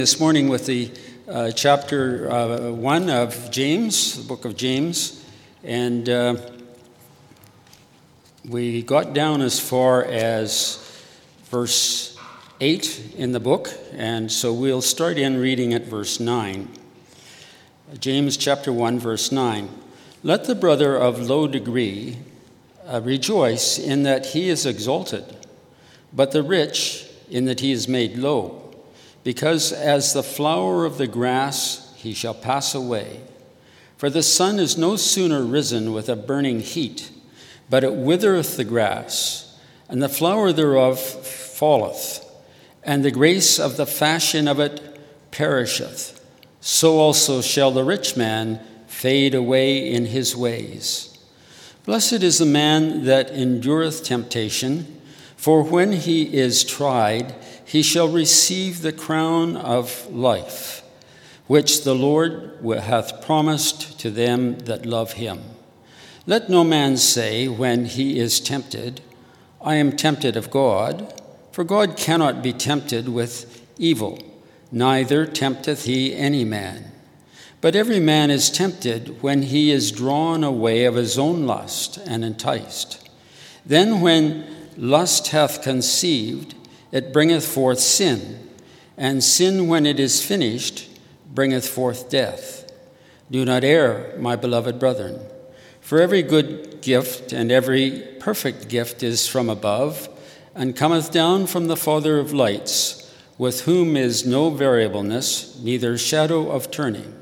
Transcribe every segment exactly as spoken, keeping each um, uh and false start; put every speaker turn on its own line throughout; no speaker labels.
This morning with the uh, chapter uh, one of James, the book of James, and uh, we got down as far as verse eight in the book, and so we'll start in reading at verse nine. James chapter one, verse nine. Let the brother of low degree uh, rejoice in that he is exalted, but the rich in that he is made low. Because as the flower of the grass he shall pass away. For the sun is no sooner risen with a burning heat, but it withereth the grass, and the flower thereof falleth, and the grace of the fashion of it perisheth. So also shall the rich man fade away in his ways. Blessed is the man that endureth temptation, for when he is tried, he shall receive the crown of life, which the Lord hath promised to them that love him. Let no man say when he is tempted, I am tempted of God, for God cannot be tempted with evil, neither tempteth he any man. But every man is tempted when he is drawn away of his own lust and enticed. Then when lust hath conceived, it bringeth forth sin, and sin, when it is finished, bringeth forth death. Do not err, my beloved brethren, for every good gift and every perfect gift is from above, and cometh down from the Father of lights, with whom is no variableness, neither shadow of turning.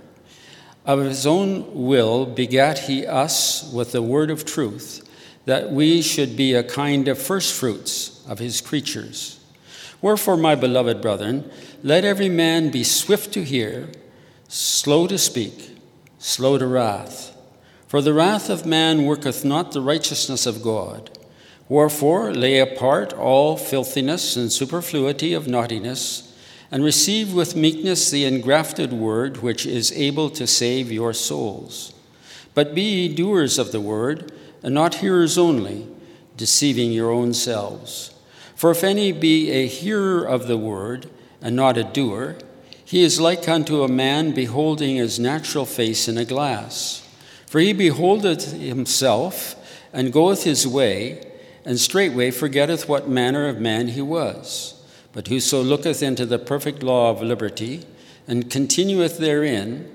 Of his own will begat he us with the word of truth, that we should be a kind of firstfruits of his creatures. Wherefore, my beloved brethren, let every man be swift to hear, slow to speak, slow to wrath. For the wrath of man worketh not the righteousness of God. Wherefore, lay apart all filthiness and superfluity of naughtiness, and receive with meekness the engrafted word, which is able to save your souls. But be ye doers of the word, and not hearers only, deceiving your own selves. For if any be a hearer of the word, and not a doer, he is like unto a man beholding his natural face in a glass. For he beholdeth himself, and goeth his way, and straightway forgetteth what manner of man he was. But whoso looketh into the perfect law of liberty, and continueth therein,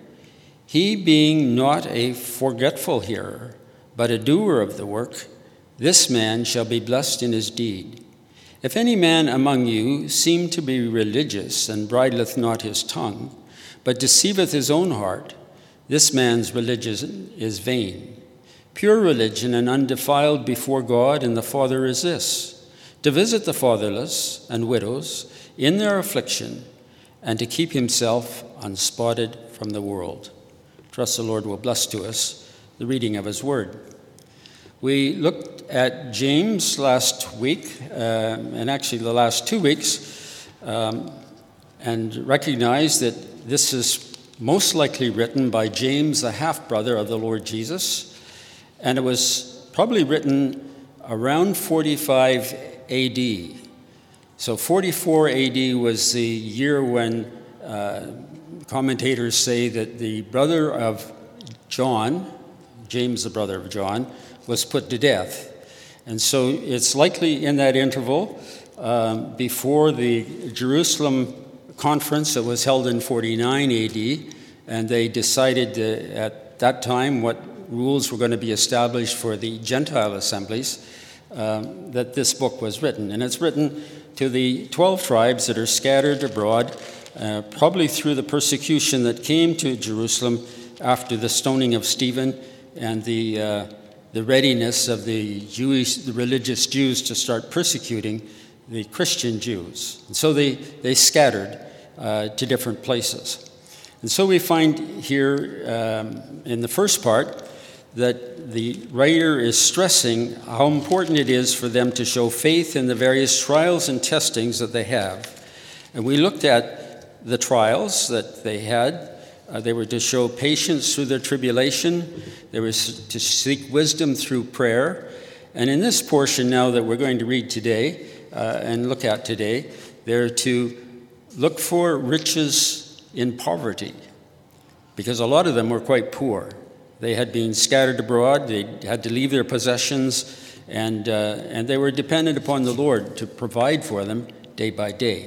he being not a forgetful hearer, but a doer of the work, this man shall be blessed in his deed. If any man among you seem to be religious, and bridleth not his tongue, but deceiveth his own heart, this man's religion is vain. Pure religion and undefiled before God and the Father is this, to visit the fatherless and widows in their affliction, and to keep himself unspotted from the world. Trust the Lord will bless to us the reading of his word. We looked at James last week, uh, and actually the last two weeks, um, and recognized that this is most likely written by James, the half-brother of the Lord Jesus, and it was probably written around forty-five A D. So forty-four A D was the year when uh, commentators say that the brother of John, James the brother of John, was put to death. And so it's likely in that interval um, before the Jerusalem conference that was held in forty-nine A D, and they decided to, at that time what rules were going to be established for the Gentile assemblies, um, that this book was written. And it's written to the twelve tribes that are scattered abroad, uh, probably through the persecution that came to Jerusalem after the stoning of Stephen and the uh, the readiness of the Jewish, the religious Jews to start persecuting the Christian Jews. And so they, they scattered uh, to different places. And so we find here um, in the first part that the writer is stressing how important it is for them to show faith in the various trials and testings that they have. And we looked at the trials that they had. Uh, they were to show patience through their tribulation. They were to seek wisdom through prayer. And in this portion now that we're going to read today uh, and look at today, they're to look for riches in poverty, because a lot of them were quite poor. They had been scattered abroad, they had to leave their possessions, and, uh, and they were dependent upon the Lord to provide for them day by day.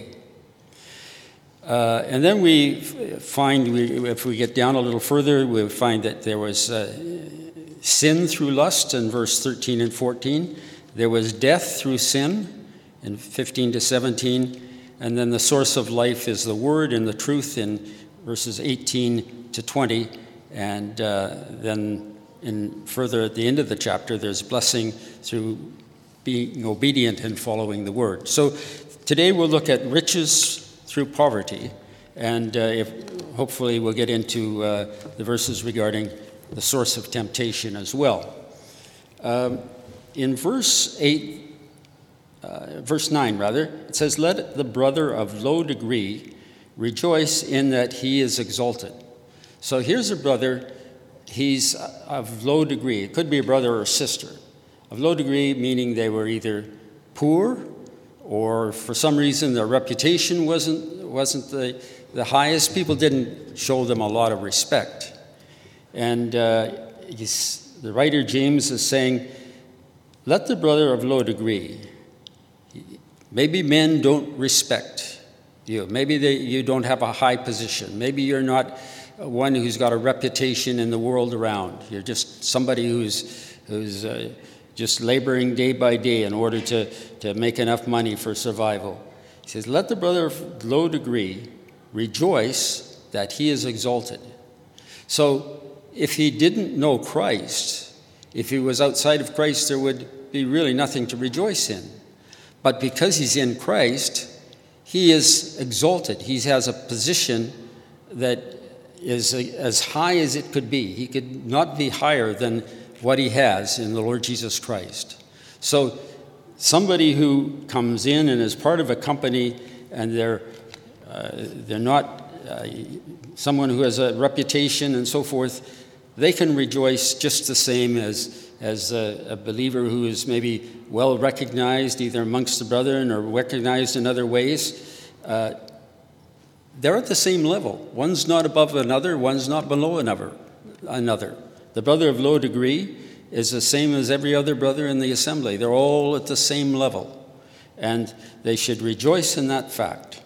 Uh, and then we find, we, if we get down a little further, we find that there was uh, sin through lust in verse thirteen and fourteen. There was death through sin in fifteen to seventeen. And then the source of life is the word and the truth in verses eighteen to twenty. And uh, then in further at the end of the chapter, there's blessing through being obedient and following the word. So today we'll look at riches through poverty, and uh, if, hopefully we'll get into uh, the verses regarding the source of temptation as well. Um, in verse eight, uh, verse nine rather, it says, "Let the brother of low degree rejoice in that he is exalted." So here's a brother, he's of low degree. It could be a brother or a sister. Of low degree meaning they were either poor, or for some reason their reputation wasn't wasn't the, the highest. People didn't show them a lot of respect. And uh, he's, the writer James is saying, let the brother of low degree, maybe men don't respect you. Maybe they, you don't have a high position. Maybe you're not one who's got a reputation in the world around. You're just somebody who's, who's uh, just laboring day by day in order to, to make enough money for survival. He says, let the brother of low degree rejoice that he is exalted. So if he didn't know Christ, if he was outside of Christ, there would be really nothing to rejoice in. But because he's in Christ, he is exalted. He has a position that is as high as it could be. He could not be higher than what he has in the Lord Jesus Christ. So somebody who comes in and is part of a company and they're uh, they're not uh, someone who has a reputation and so forth, they can rejoice just the same as as a, a believer who is maybe well recognized either amongst the brethren or recognized in other ways. Uh, they're at the same level. One's not above another, one's not below another. another. The brother of low degree is the same as every other brother in the assembly. They're all at the same level, and they should rejoice in that fact.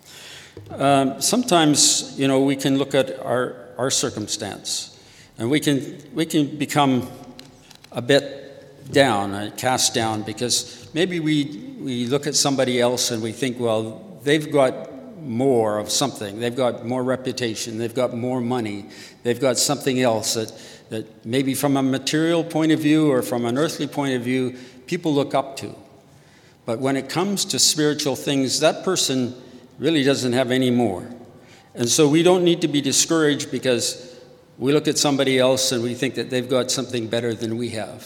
Um, sometimes, you know, we can look at our, our circumstance, and we can we can become a bit down, uh, cast down, because maybe we we look at somebody else and we think, well, they've got more of something. They've got more reputation. They've got more money. They've got something else that, that maybe from a material point of view or from an earthly point of view, people look up to. But when it comes to spiritual things, that person really doesn't have any more. And so we don't need to be discouraged because we look at somebody else and we think that they've got something better than we have.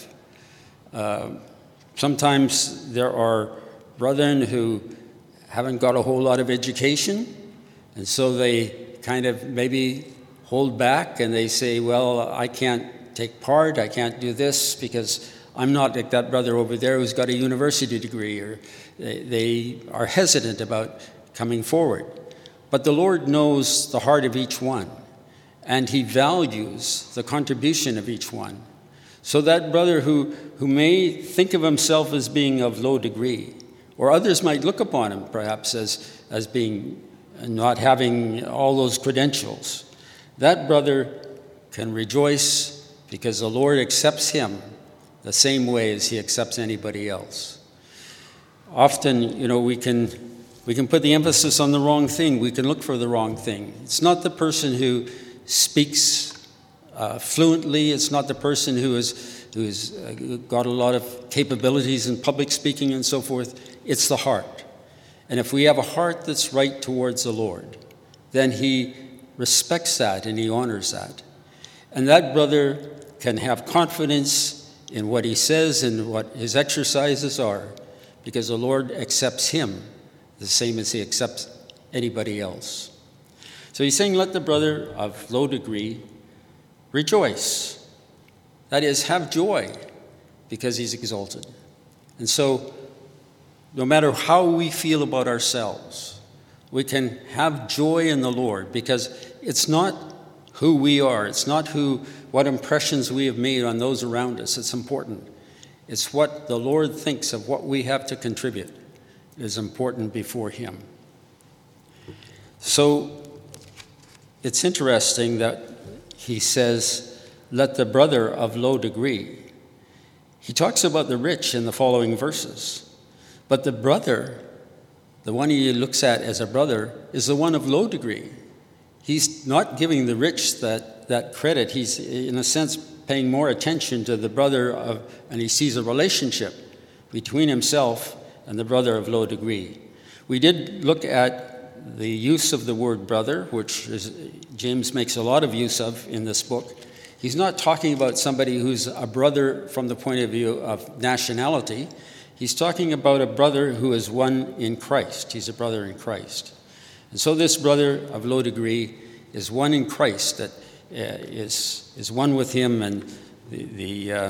Uh, sometimes there are brethren who haven't got a whole lot of education, and so they kind of maybe hold back and they say, well, I can't take part, I can't do this because I'm not like that brother over there who's got a university degree, or they, they are hesitant about coming forward. But the Lord knows the heart of each one, and he values the contribution of each one. So that brother who, who may think of himself as being of low degree, or others might look upon him perhaps as, as being not having all those credentials, that brother can rejoice because the Lord accepts him the same way as he accepts anybody else. Often, you know, we can we can put the emphasis on the wrong thing. We can look for the wrong thing. It's not the person who speaks uh, fluently. It's not the person who is who has uh, got a lot of capabilities in public speaking and so forth. It's the heart. And if we have a heart that's right towards the Lord, then he respects that and he honors that. And that brother can have confidence in what he says and what his exercises are, because the Lord accepts him the same as he accepts anybody else. So he's saying, let the brother of low degree rejoice. That is, have joy because he's exalted. And so no matter how we feel about ourselves, We can have joy in the Lord, because it's not who we are. It's not who, what impressions we have made on those around us. It's important. It's what the Lord thinks of what we have to contribute is important before him. So it's interesting that he says, let the brother of low degree. He talks about the rich in the following verses. But the brother, the one he looks at as a brother, is the one of low degree. He's not giving the rich that, that credit. He's, in a sense, paying more attention to the brother of, and he sees a relationship between himself and the brother of low degree. We did look at the use of the word brother, which is, James makes a lot of use of in this book. He's not talking about somebody who's a brother from the point of view of nationality. He's talking about a brother who is one in Christ. He's a brother in Christ. And so this brother of low degree is one in Christ, that uh, is is one with him, and the the, uh,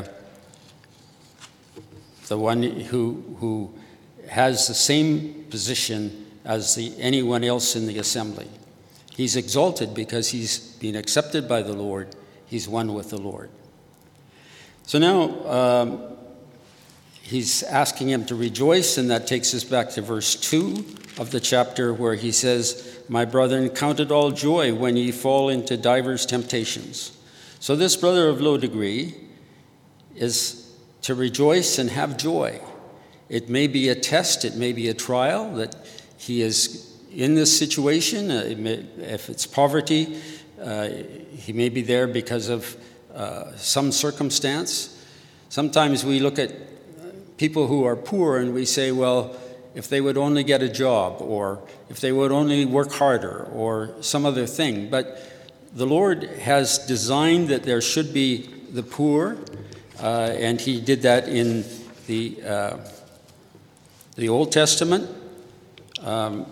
the one who who has the same position as the anyone else in the assembly. He's exalted because he's been accepted by the Lord. He's one with the Lord. So now um, he's asking him to rejoice, and that takes us back to verse two of the chapter, where he says, my brethren, count it all joy when ye fall into divers temptations. So this brother of low degree is to rejoice and have joy. It may be a test, it may be a trial that he is in this situation. Uh, it may, if it's poverty, uh, he may be there because of uh, some circumstance. Sometimes we look at people who are poor and we say, well, if they would only get a job, or if they would only work harder, or some other thing. But the Lord has designed that there should be the poor, uh, and he did that in the uh, the Old Testament. Um,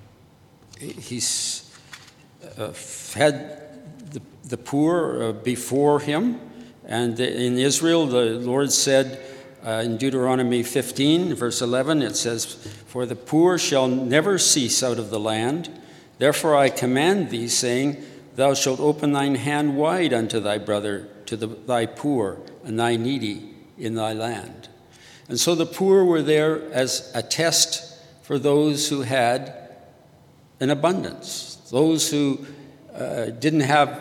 he's uh, had the, the poor uh, before him, and in Israel the Lord said, Uh, in Deuteronomy fifteen, verse eleven, it says, for the poor shall never cease out of the land. Therefore I command thee, saying, thou shalt open thine hand wide unto thy brother, to the, thy poor and thy needy in thy land. And so the poor were there as a test for those who had an abundance, those who uh, didn't have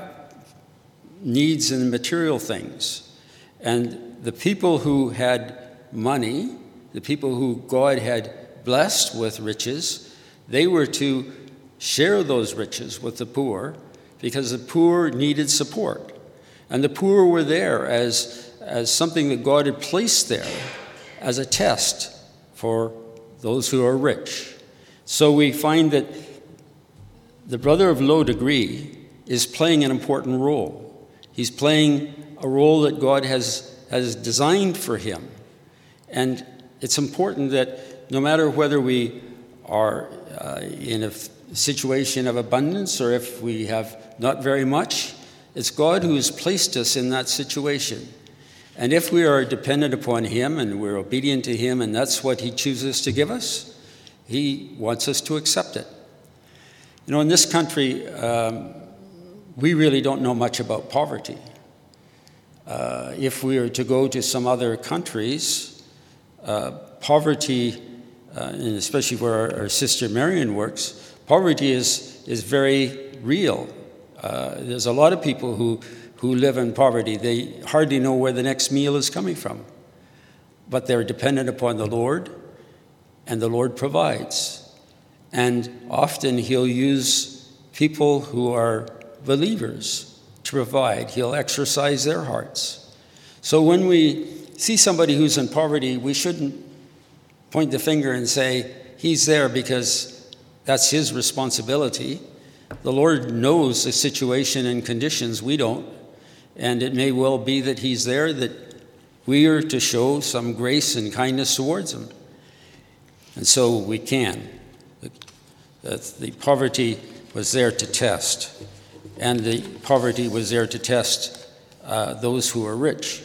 needs in material things. And the people who had money, the people who God had blessed with riches, they were to share those riches with the poor, because the poor needed support. And the poor were there as, as something that God had placed there as a test for those who are rich. So we find that the brother of low degree is playing an important role. He's playing a role that God has has designed for him. And it's important that no matter whether we are uh, in a f- situation of abundance or if we have not very much, it's God who has placed us in that situation. And if we are dependent upon him and we're obedient to him, and that's what he chooses to give us, he wants us to accept it. You know, in this country, um, we really don't know much about poverty. Uh, if we were to go to some other countries, uh, poverty, uh, and especially where our, our sister Marion works, poverty is is very real. Uh, there's a lot of people who, who live in poverty. They hardly know where the next meal is coming from. But they're dependent upon the Lord, and the Lord provides. And often he'll use people who are believers to provide. He'll exercise their hearts. So when we see somebody who's in poverty, we shouldn't point the finger and say, he's there because that's his responsibility. The Lord knows the situation and conditions, we don't. And it may well be that he's there, that we are to show some grace and kindness towards him. And so we can. The, the poverty was there to test. And the poverty was there to test uh, those who are rich.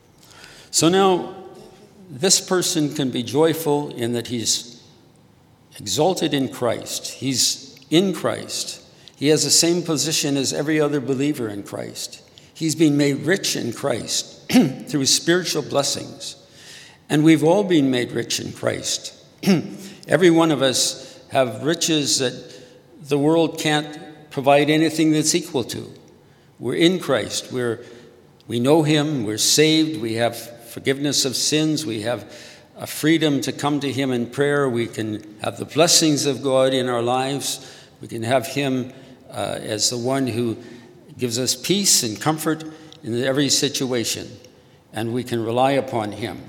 So now, this person can be joyful in that he's exalted in Christ. He's in Christ. He has the same position as every other believer in Christ. He's been made rich in Christ through spiritual blessings. And we've all been made rich in Christ. Every one of us have riches that the world can't provide anything that's equal to. We're in Christ. We're, we know him. We're saved. We have forgiveness of sins. We have a freedom to come to him in prayer. We can have the blessings of God in our lives. We can have him uh, as the one who gives us peace and comfort in every situation. And we can rely upon him.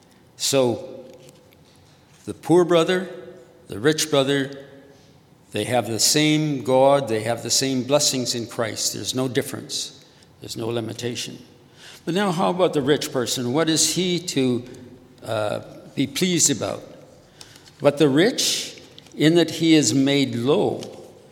So the poor brother, the rich brother, they have the same God. They have the same blessings in Christ. There's no difference. There's no limitation. But now how about the rich person? What is he to uh, be pleased about? But the rich, in that he is made low.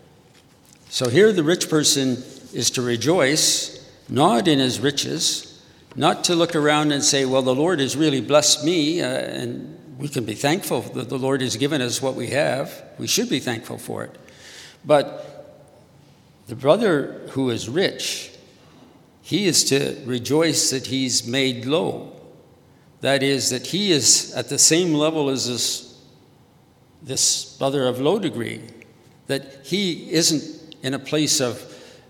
So here the rich person is to rejoice, not in his riches, not to look around and say, well, the Lord has really blessed me, uh, and we can be thankful that the Lord has given us what we have. We should be thankful for it. But the brother who is rich, he is to rejoice that he's made low. That is, that he is at the same level as this, this brother of low degree, that he isn't in a place of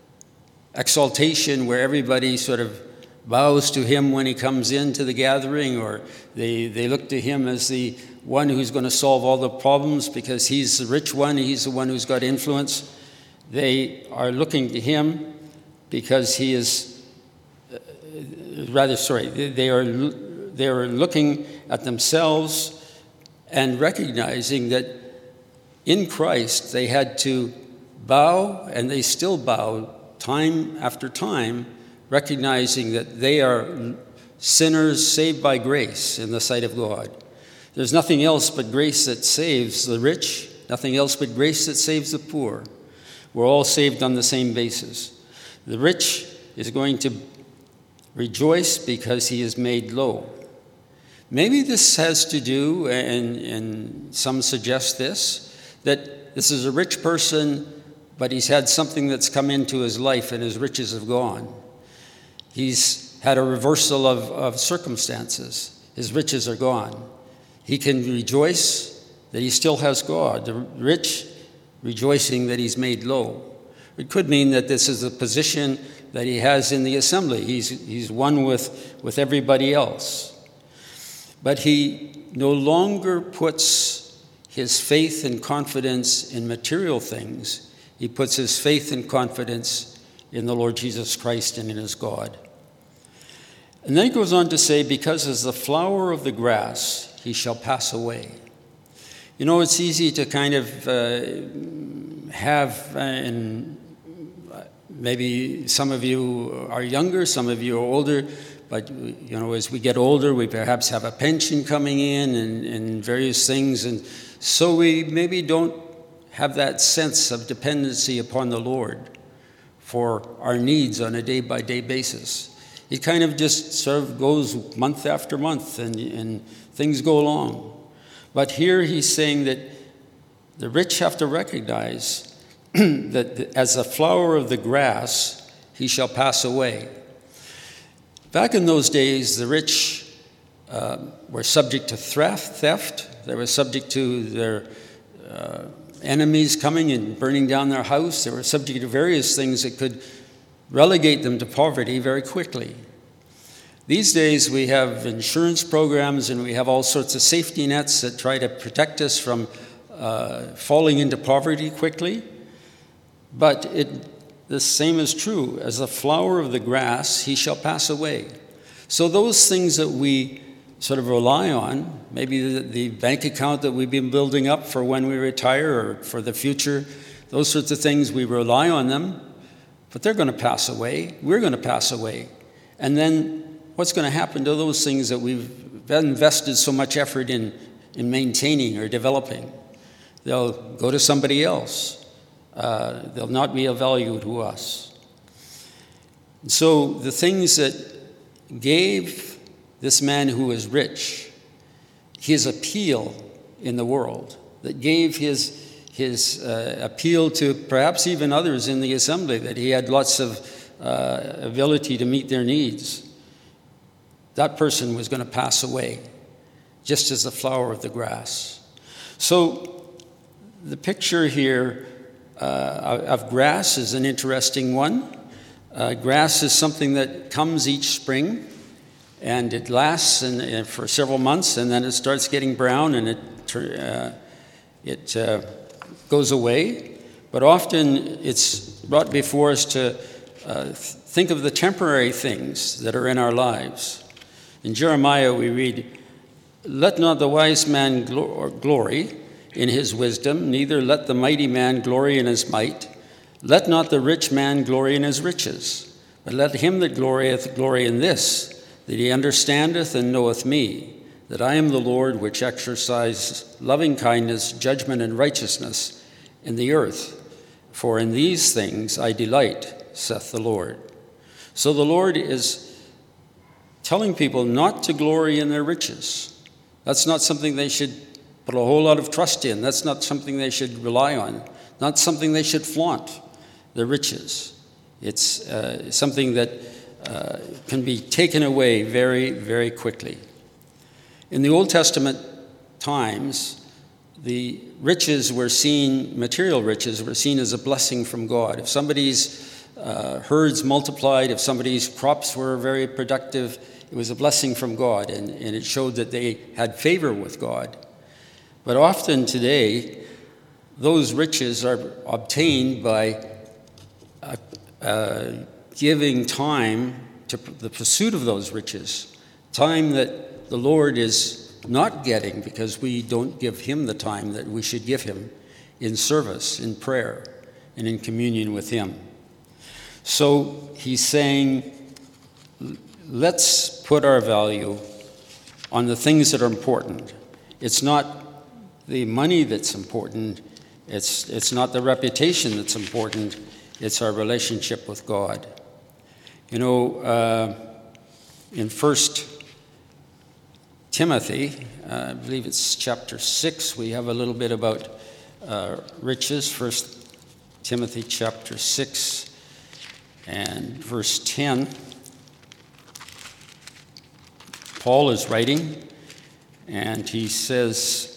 exaltation where everybody sort of bows to him when he comes into the gathering, or they, they look to him as the one who's going to solve all the problems because he's the rich one, he's the one who's got influence. They are looking to him because he is, uh, rather, sorry, they are, they are looking at themselves and recognizing that in Christ they had to bow, and they still bow time after time, recognizing that they are sinners saved by grace in the sight of God. There's nothing else but grace that saves the rich, nothing else but grace that saves the poor. We're all saved on the same basis. The rich is going to rejoice because he is made low. Maybe this has to do, and, and some suggest this, that this is a rich person, but he's had something that's come into his life and his riches have gone. He's had a reversal of, of circumstances. His riches are gone. He can rejoice that he still has God. The rich rejoicing that he's made low. It could mean that this is a position that he has in the assembly. He's, he's one with, with everybody else. But he no longer puts his faith and confidence in material things. He puts his faith and confidence in the Lord Jesus Christ and in his God. And then he goes on to say, because as the flower of the grass, he shall pass away. You know, it's easy to kind of uh, have, uh, and maybe some of you are younger, some of you are older, but, you know, as we get older, we perhaps have a pension coming in and, and various things, and so we maybe don't have that sense of dependency upon the Lord for our needs on a day-by-day basis. It kind of just sort of goes month after month, and, and things go along. But here he's saying that the rich have to recognize that as the flower of the grass, he shall pass away. Back in those days, the rich uh, were subject to theft, theft. They were subject to their uh, enemies coming and burning down their house. They were subject to various things that could relegate them to poverty very quickly. These days we have insurance programs and we have all sorts of safety nets that try to protect us from uh, falling into poverty quickly. But it, the same is true. As the flower of the grass, he shall pass away. So those things that we sort of rely on, maybe the, the bank account that we've been building up for when we retire or for the future, those sorts of things, we rely on them. But they're going to pass away. We're going to pass away. And then what's going to happen to those things that we've invested so much effort in, in maintaining or developing? They'll go to somebody else. Uh, they'll not be of value to us. And so the things that gave this man who is rich his appeal in the world, that gave his, his uh, appeal to perhaps even others in the assembly, that he had lots of uh, ability to meet their needs, that person was going to pass away, just as the flower of the grass. So the picture here uh, of grass is an interesting one. Uh, grass is something that comes each spring, and it lasts in, in, for several months, and then it starts getting brown, and it uh, it uh, goes away. But often it's brought before us to uh, think of the temporary things that are in our lives. In Jeremiah we read, "Let not the wise man glory in his wisdom, neither let the mighty man glory in his might. Let not the rich man glory in his riches, but let him that glorieth glory in this, that he understandeth and knoweth me, that I am the Lord which exercise loving kindness, judgment, and righteousness in the earth. For in these things I delight, saith the Lord." So the Lord is telling people not to glory in their riches. That's not something they should put a whole lot of trust in. That's not something they should rely on. Not something they should flaunt, their riches. It's uh, something that uh, can be taken away very, very quickly. In the Old Testament times, the riches were seen, material riches were seen as a blessing from God. If somebody's uh, herds multiplied, if somebody's crops were very productive, it was a blessing from God, and, and it showed that they had favor with God. But often today, those riches are obtained by uh, uh, giving time to the pursuit of those riches, time that the Lord is not getting because we don't give him the time that we should give him in service, in prayer, and in communion with him. So he's saying, let's put our value on the things that are important. It's not the money that's important. It's, it's not the reputation that's important. It's our relationship with God. You know, uh, in First Timothy, uh, I believe it's chapter six, we have a little bit about uh, riches. First Timothy chapter six and verse ten. Paul is writing, and he says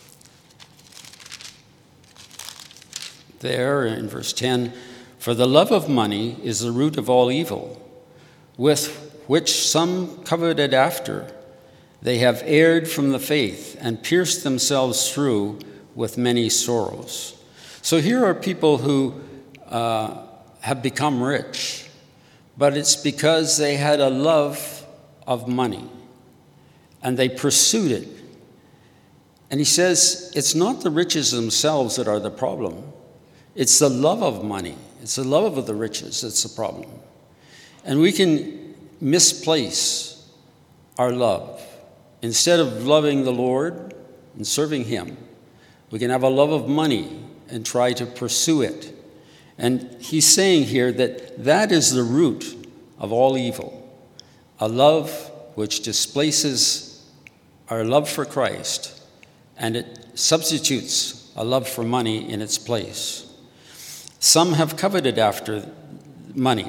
there in verse ten, "For the love of money is the root of all evil, with which some coveted after. They have erred from the faith and pierced themselves through with many sorrows." So here are people who uh, have become rich, but it's because they had a love of money, and they pursued it. And he says, it's not the riches themselves that are the problem. It's the love of money. It's the love of the riches that's the problem. And we can misplace our love. Instead of loving the Lord and serving him, we can have a love of money and try to pursue it. And he's saying here that that is the root of all evil, a love which displaces our love for Christ, and it substitutes a love for money in its place. Some have coveted after money,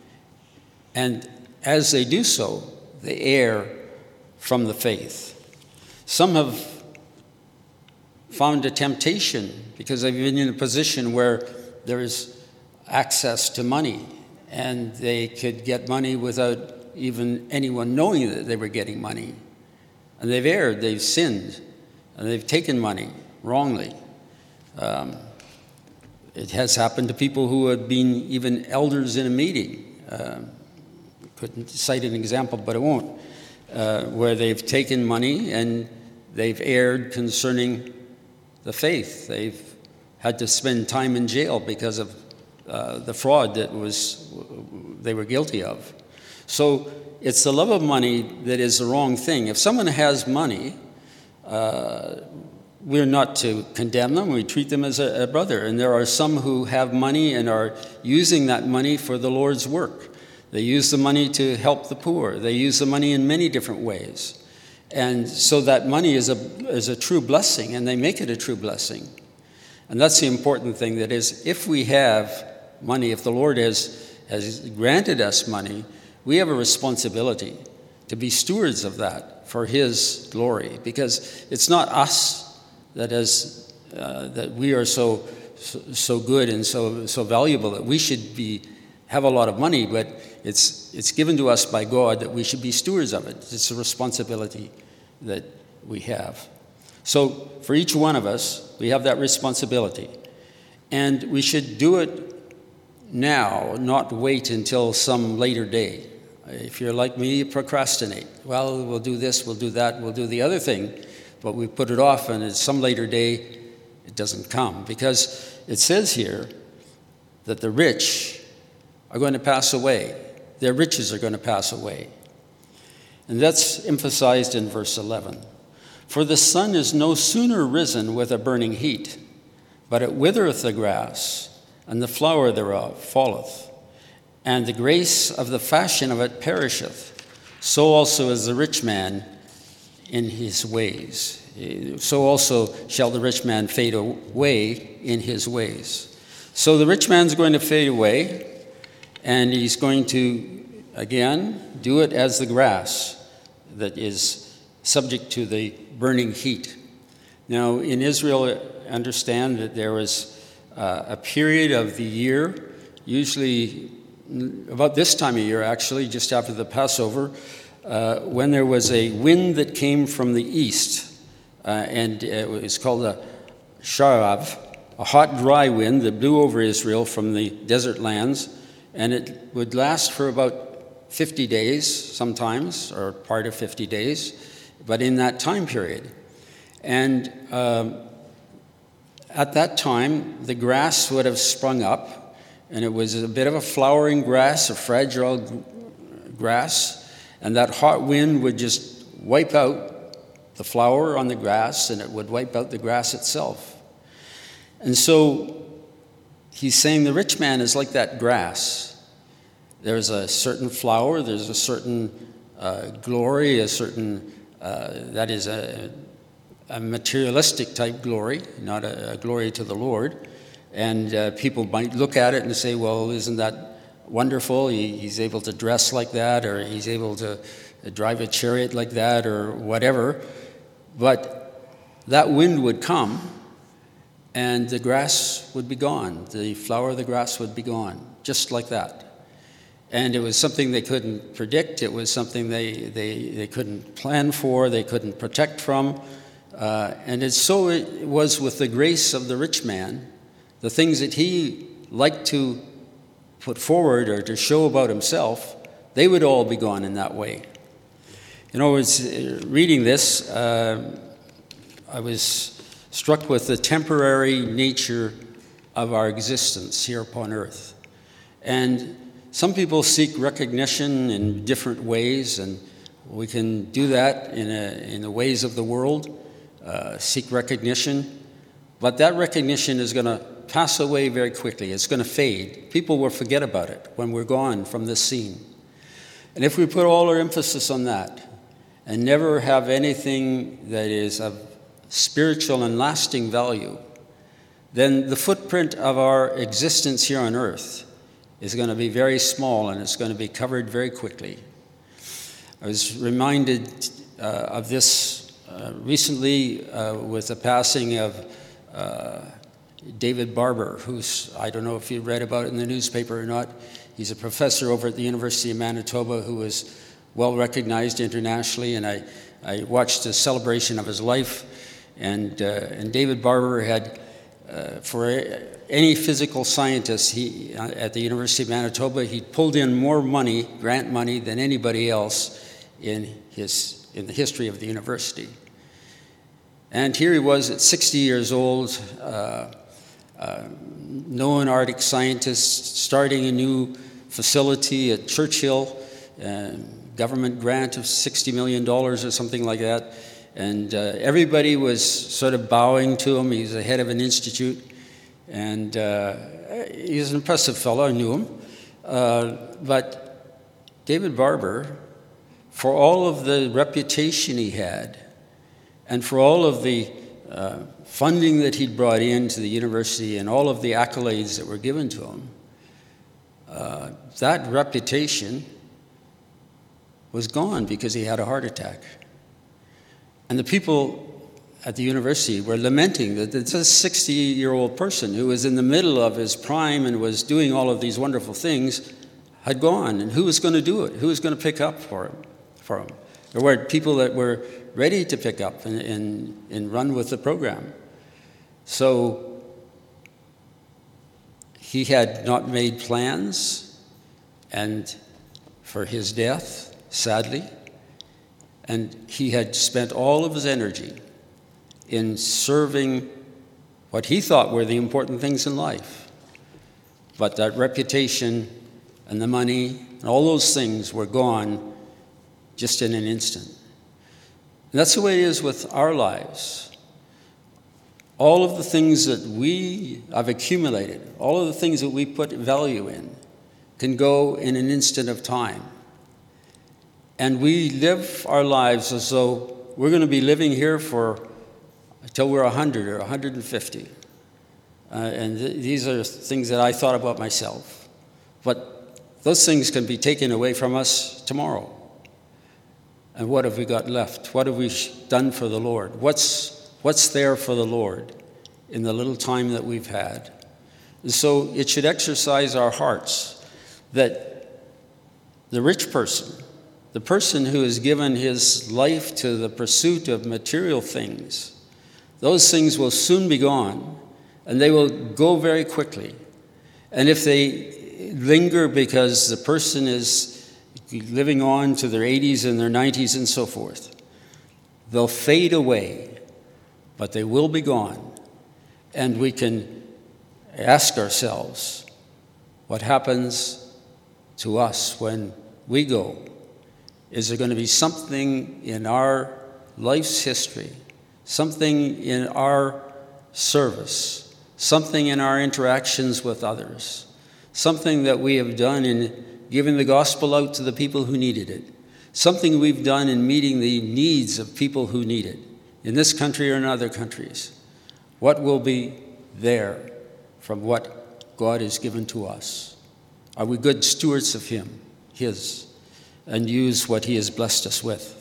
and as they do so, they err from the faith. Some have found a temptation because they've been in a position where there is access to money, and they could get money without even anyone knowing that they were getting money. And they've erred, they've sinned, and they've taken money wrongly. Um, it has happened to people who have been even elders in a meeting. Uh, couldn't cite an example, but I won't. Uh, where they've taken money and they've erred concerning the faith. They've had to spend time in jail because of uh, the fraud that was they were guilty of. So it's the love of money that is the wrong thing. If someone has money, uh, we're not to condemn them. We treat them as a, a brother. And there are some who have money and are using that money for the Lord's work. They use the money to help the poor. They use the money in many different ways. And so that money is a, is a true blessing, and they make it a true blessing. And that's the important thing, that is, if we have money, if the Lord has, has granted us money, we have a responsibility to be stewards of that for His glory, because it's not us that is uh, that we are so, so so good and so so valuable that we should be have a lot of money, but it's it's given to us by God that we should be stewards of it. It's a responsibility that we have. So for each one of us, we have that responsibility, and we should do it now, not wait until some later day. If you're like me, you procrastinate. Well, we'll do this, we'll do that, we'll do the other thing, but we put it off, and at some later day, it doesn't come. Because it says here that the rich are going to pass away. Their riches are going to pass away. And that's emphasized in verse eleven. For the sun is no sooner risen with a burning heat, but it withereth the grass, and the flower thereof falleth, and the grace of the fashion of it perisheth. So also is the rich man in his ways. So also shall the rich man fade away in his ways. So the rich man's going to fade away, and he's going to, again, do it as the grass that is subject to the burning heat. Now, in Israel, understand that there was uh, a period of the year, usually about this time of year, actually, just after the Passover, uh, when there was a wind that came from the east, uh, and it was called a sharav, a hot, dry wind that blew over Israel from the desert lands, and it would last for about fifty days sometimes, or part of fifty days, but in that time period. And um, at that time, the grass would have sprung up, and it was a bit of a flowering grass, a fragile grass, and that hot wind would just wipe out the flower on the grass, and it would wipe out the grass itself. And so he's saying the rich man is like that grass. There's a certain flower, there's a certain uh, glory, a certain, uh, that is a, a materialistic type glory, not a, a glory to the Lord. And uh, people might look at it and say, well, isn't that wonderful? He, he's able to dress like that, or he's able to drive a chariot like that, or whatever. But that wind would come, and the grass would be gone. The flower of the grass would be gone, just like that. And it was something they couldn't predict. It was something they, they, they couldn't plan for, they couldn't protect from. Uh, and it's so it was with the grace of the rich man. The things that he liked to put forward or to show about himself, they would all be gone in that way. You know, I was reading this, uh, I was struck with the temporary nature of our existence here upon earth. And some people seek recognition in different ways, and we can do that in, a, in the ways of the world, uh, seek recognition. But that recognition is going to pass away very quickly. It's going to fade. People will forget about it when we're gone from this scene. And if we put all our emphasis on that and never have anything that is of spiritual and lasting value, then the footprint of our existence here on earth is going to be very small, and it's going to be covered very quickly. I was reminded uh, of this uh, recently uh, with the passing of uh, David Barber, who's, I don't know if you read about it in the newspaper or not. He's a professor over at the University of Manitoba who was well recognized internationally, and I, I watched a celebration of his life. And, uh, and David Barber had, uh, for any physical scientist he, uh, at the University of Manitoba, he pulled in more money, grant money, than anybody else in, his, in the history of the university. And here he was at sixty years old, uh, uh, known Arctic scientist, starting a new facility at Churchill, uh, government grant of sixty million dollars or something like that. And uh, everybody was sort of bowing to him. He's the head of an institute. And uh, he's an impressive fellow. I knew him. Uh, but David Barber, for all of the reputation he had, and for all of the uh, funding that he'd brought into the university and all of the accolades that were given to him, uh, that reputation was gone because he had a heart attack. And the people at the university were lamenting that this sixty-year-old person who was in the middle of his prime and was doing all of these wonderful things had gone, and who was going to do it? Who was going to pick up for him? For him? There were people that were ready to pick up and, and, and run with the program. So he had not made plans and for his death, sadly, and he had spent all of his energy in serving what he thought were the important things in life. But that reputation and the money and all those things were gone just in an instant. And that's the way it is with our lives. All of the things that we have accumulated, all of the things that we put value in, can go in an instant of time. And we live our lives as though we're going to be living here for until we're one hundred or one hundred fifty. Uh, and th- these are things that I thought about myself. But those things can be taken away from us tomorrow. And what have we got left? What have we done for the Lord? What's, what's there for the Lord in the little time that we've had? And so it should exercise our hearts that the rich person, the person who has given his life to the pursuit of material things, those things will soon be gone, and they will go very quickly. And if they linger because the person is living on to their eighties and their nineties and so forth, they'll fade away, but they will be gone. And we can ask ourselves, what happens to us when we go? Is there going to be something in our life's history, something in our service, something in our interactions with others, something that we have done in giving the gospel out to the people who needed it, something we've done in meeting the needs of people who need it, in this country or in other countries? What will be there from what God has given to us? Are we good stewards of Him, His, and use what He has blessed us with?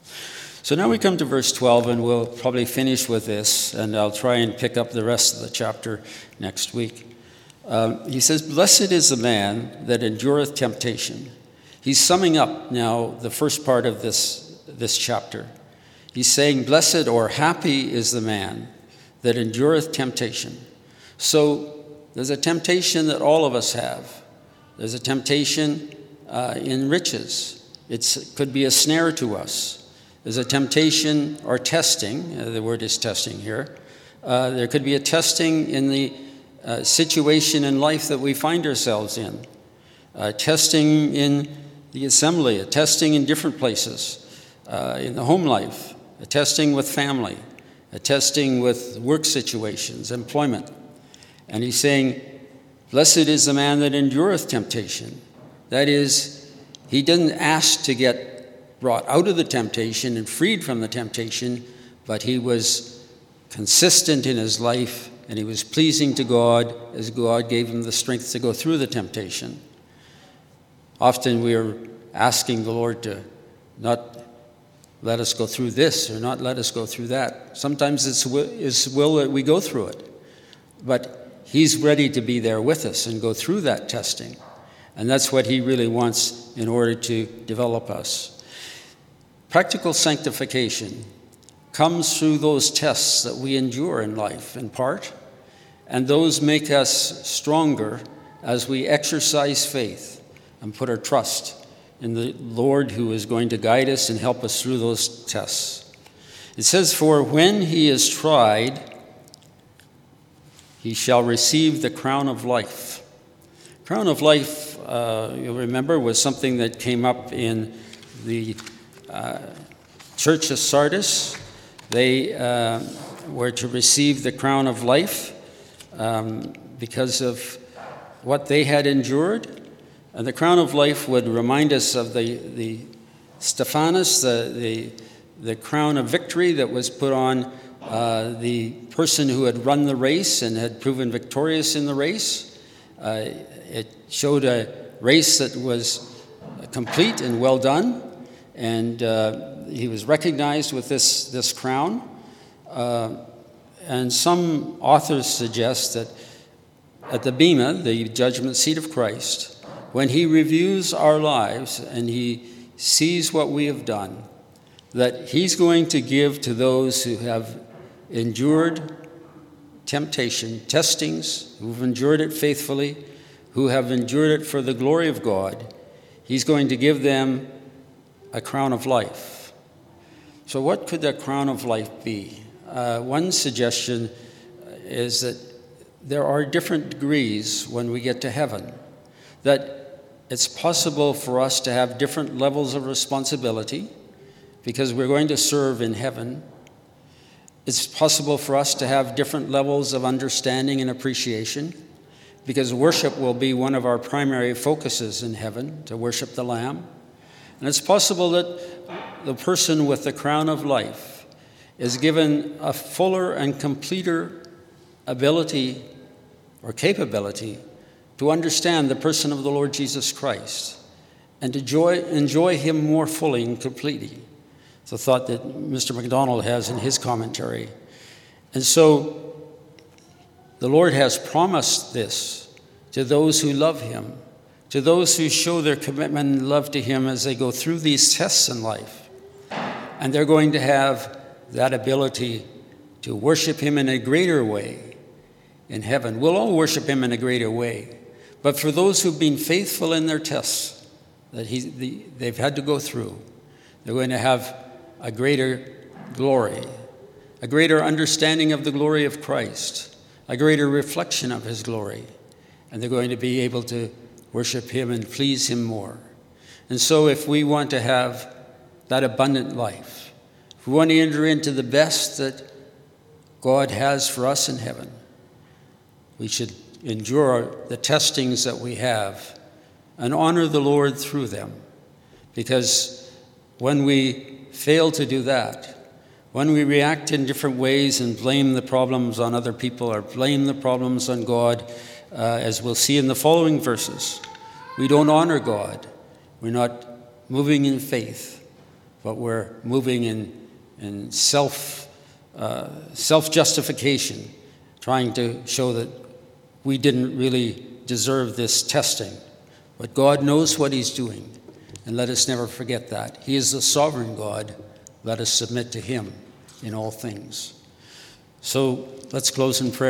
So now we come to verse twelve, and we'll probably finish with this, and I'll try and pick up the rest of the chapter next week. Um, he says, "Blessed is the man that endureth temptation." He's summing up now the first part of this, this chapter. He's saying, blessed or happy is the man that endureth temptation. So there's a temptation that all of us have. There's a temptation uh, in riches. It's, it could be a snare to us. There's a temptation or testing. Uh, the word is testing here. Uh, there could be a testing in the uh, situation in life that we find ourselves in. Uh, testing in the assembly, a testing in different places, uh, in the home life, a testing with family, a testing with work situations, employment. And he's saying, blessed is the man that endureth temptation. That is, he didn't ask to get brought out of the temptation and freed from the temptation, but he was consistent in his life, and he was pleasing to God as God gave him the strength to go through the temptation. Often we are asking the Lord to not let us go through this or not let us go through that. Sometimes it's His will that we go through it. But He's ready to be there with us and go through that testing. And that's what He really wants in order to develop us. Practical sanctification comes through those tests that we endure in life, in part. And those make us stronger as we exercise faith and put our trust in the Lord who is going to guide us and help us through those tests. It says, for when he is tried, he shall receive the crown of life. Crown of life, uh, you'll remember, was something that came up in the uh, church of Sardis. They uh, were to receive the crown of life um, because of what they had endured. And the crown of life would remind us of the, the Stephanas, the, the, the crown of victory that was put on uh, the person who had run the race and had proven victorious in the race. Uh, it showed a race that was complete and well done, and uh, he was recognized with this, this crown. Uh, and some authors suggest that at the Bema, the judgment seat of Christ, when he reviews our lives and he sees what we have done, that he's going to give to those who have endured temptation, testings, who've endured it faithfully, who have endured it for the glory of God, he's going to give them a crown of life. So what could that crown of life be? Uh, one suggestion is that there are different degrees when we get to heaven, that it's possible for us to have different levels of responsibility because we're going to serve in heaven. It's possible for us to have different levels of understanding and appreciation because worship will be one of our primary focuses in heaven, to worship the Lamb. And it's possible that the person with the crown of life is given a fuller and completer ability or capability to understand the person of the Lord Jesus Christ and to enjoy, enjoy him more fully and completely. It's a thought that Mister MacDonald has in his commentary. And so the Lord has promised this to those who love him, to those who show their commitment and love to him as they go through these tests in life. And they're going to have that ability to worship him in a greater way in heaven. We'll all worship him in a greater way. But for those who've been faithful in their tests that he, the, they've had to go through, they're going to have a greater glory, a greater understanding of the glory of Christ, a greater reflection of his glory. And they're going to be able to worship him and please him more. And so if we want to have that abundant life, if we want to enter into the best that God has for us in heaven, we should endure the testings that we have and honor the Lord through them. Because when we fail to do that, when we react in different ways and blame the problems on other people or blame the problems on God, uh, as we'll see in the following verses, we don't honor God. We're not moving in faith, but we're moving in, in self, uh, self-justification, trying to show that we didn't really deserve this testing. But God knows what he's doing, and let us never forget that. He is the sovereign God. Let us submit to him in all things. So let's close in prayer.